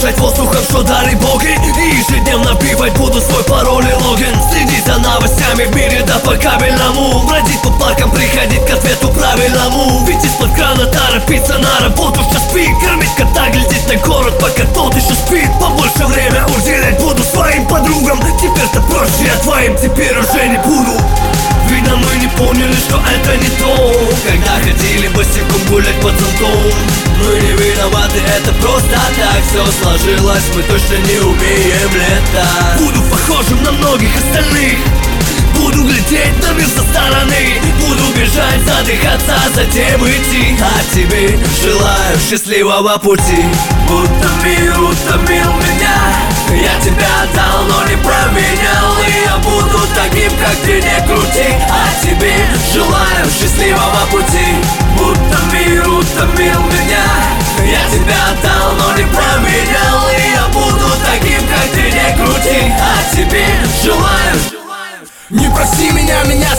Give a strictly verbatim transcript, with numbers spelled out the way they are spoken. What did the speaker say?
дышать воздухом, что дали боги. И ежедневно вбивать буду свой пароль и логин. Следить за новостями в мире, да по кабельному. Бродить по паркам, приходить к ответу правильному. Ведь из-под крана торопиться на работу, что спит. Кормить кота, глядеть на город, пока тот еще спит. Побольше время уделять буду своим подругам. Теперь-то проще, я твоим теперь уже не буду. Видно, мы не поняли, что это не то, когда ходили босиком гулять под зонтом. Мы не виноваты, это просто так все сложилось. Мы точно не умеем летать. Буду похожим на многих остальных. Буду глядеть на мир со стороны. Буду бежать, задыхаться, затем идти. А тебе желаю счастливого пути. Будто мир утомил меня. Я тебя отдал, но не променял. И я буду таким, как ты, не крути. А тебе желаю счастливого пути. Будто мир утомил меня. Я тебя отдал, но не променял. И я буду таким, как ты, не крути. А тебе желаю